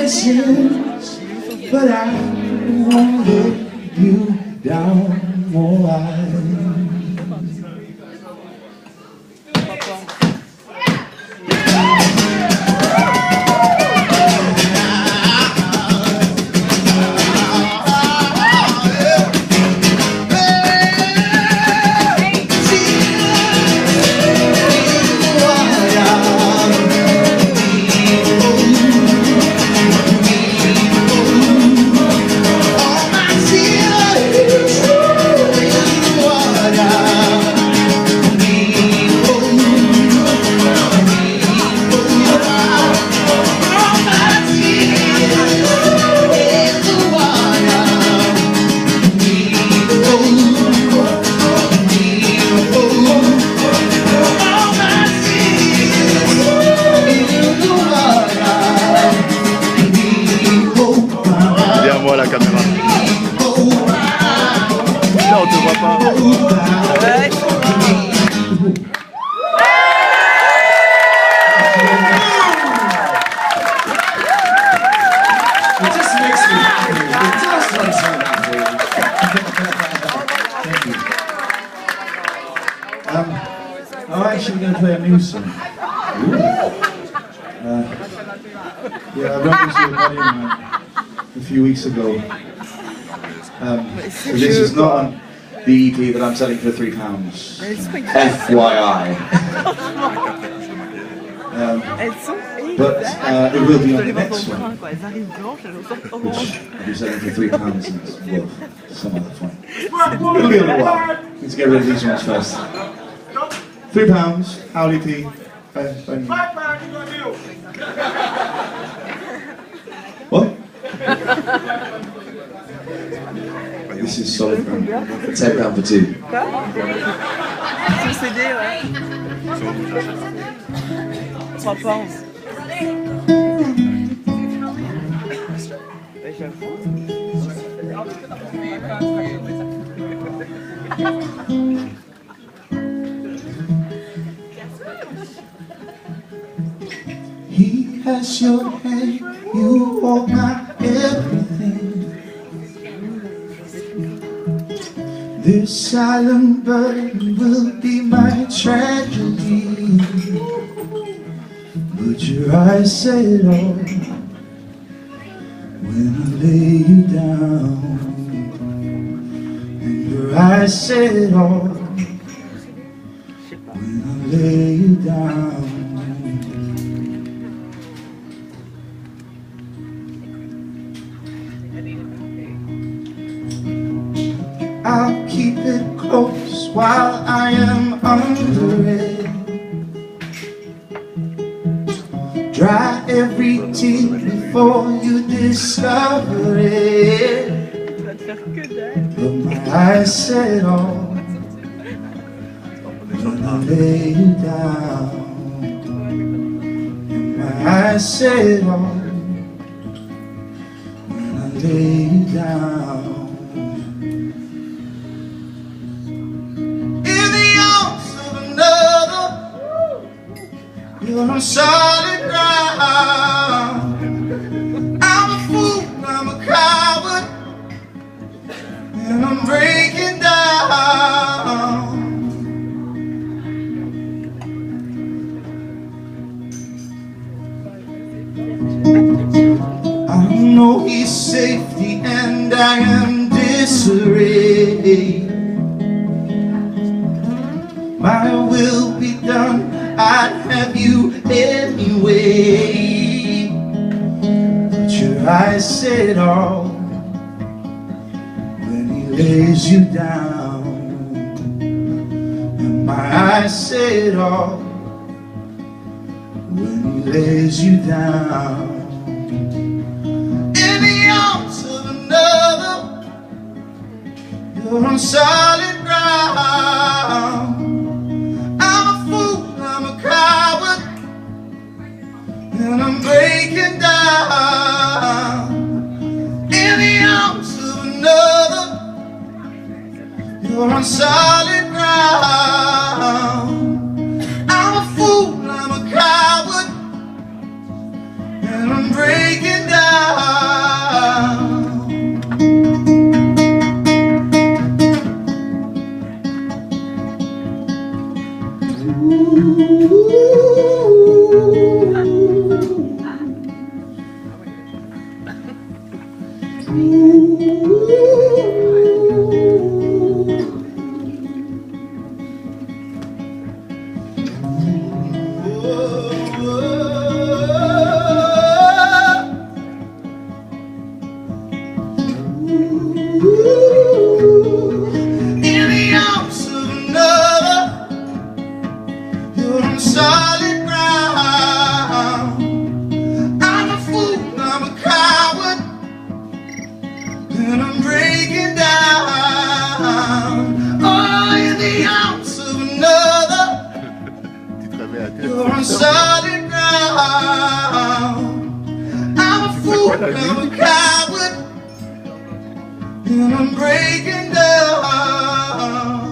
chances, but I won't let you down, oh I. Moi la caméra. Là on te voit pas. Ouais. It just makes me happy. It just makes me happy. Thank you. I'm actually going to play a new song. Yeah, I ran into a buddy of mine a few weeks ago. This is not on the EP that I'm selling for £3. FYI. But it will be on the next one, which I'll be selling for £3 and it's worth some other fun. It'll be a little while. Let's get rid of these ones first. £3, Howley P. What? This is solid ground. £10 for two. Sur CD, ouais. 3 pounds. He has your hand, you hold my everything. This silent burden will be my tragedy, but your eyes say it all when I lay you down, and your eyes say it all when I lay you down. I'll keep it close while I am under it. Dry every tear before you discover it. But my eyes say it all when I lay you down. And my eyes say it all when I lay you down. You're on solid ground. I'm a fool, I'm a coward, and I'm breaking down. I know he's safety and I am disarray. My will be done, I'd have you anyway. But your eyes say it all when he lays you down. And my eyes say it all when he lays you down. In the arms of another, you're on solid ground. And I'm breaking down. In the arms of another, you're on solid ground. I'm a fool, I'm a coward, and I'm breaking down. solid ground. I'm a fool, I'm a coward, and I'm breaking down.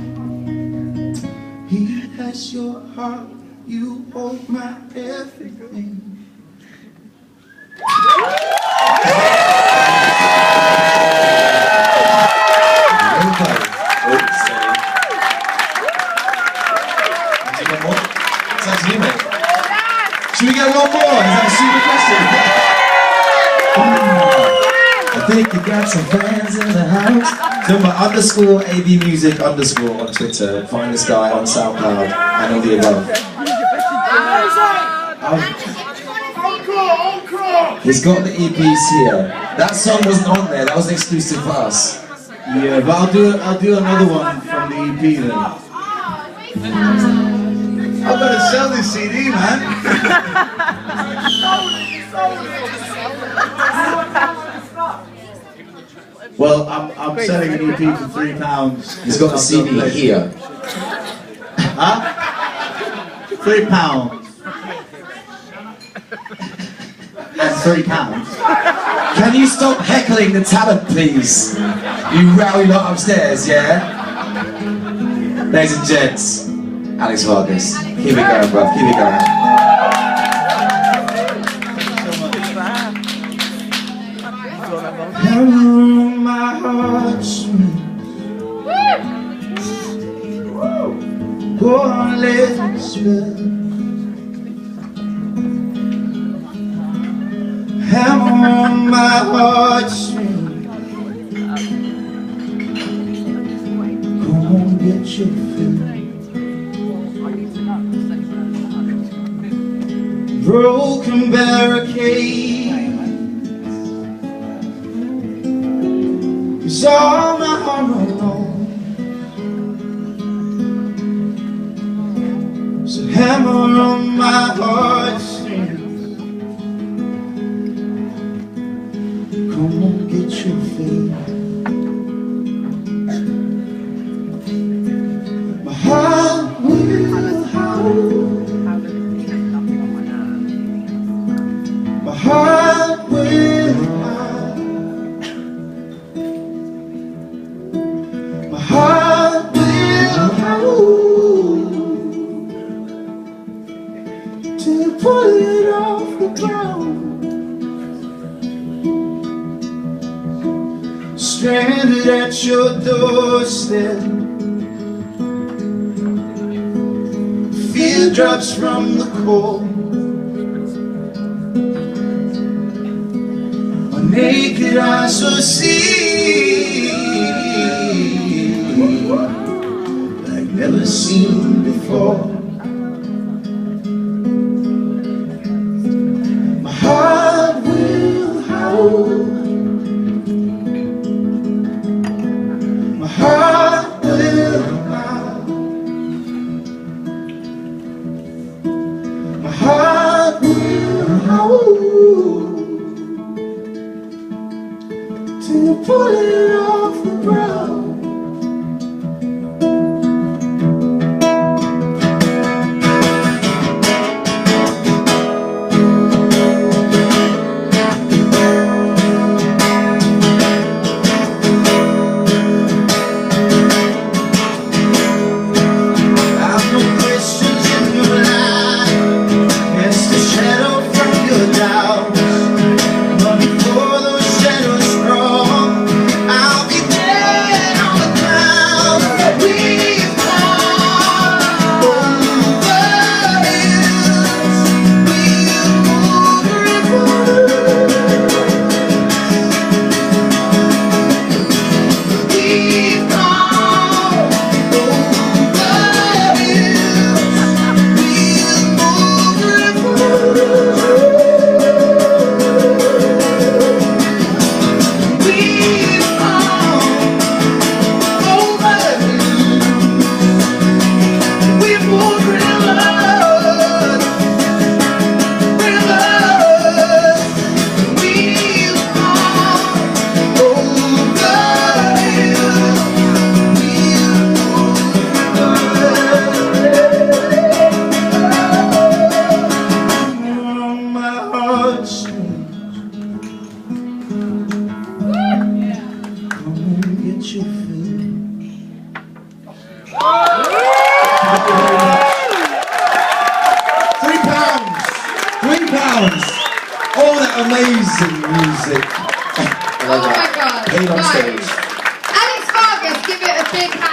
He has your heart, you hold my everything. Should we get one more? Is that a super question? I think you got some fans in the house. Remember, _AB Music_ on Twitter. Find this guy on SoundCloud and all the above. He's got the EPs here. That song wasn't on there. That was an exclusive for us. Yeah, but I'll do another one from the EP then. I've got to sell this CD, man. Well, I'm selling an EP for £3. He's got the CD here. Huh? £3. And £3. Can you stop heckling the talent, please? You rowdy lot upstairs, yeah? Ladies and gents, Alex Vargas. Keep it going, bruv. Keep it going. My heartstrings. Go on, let it spill. Hammer on my heartstrings. Come on, get your fill. Broken barricades is all my heart alone. So hammer on my heartstrings. Come on, get your fill. My heart will howl. My heart will howl. My heart will howl to pull it off the ground. Stranded at your doorstep, feel drops from the cold. My naked eyes will see like never seen before. My heart will howl. My heart will howl. My heart will howl to pull it off the ground. you feel? £3. £3. All that amazing music. Oh my God. Paid on Guys. stage. Alex Vargas, give it a big hand.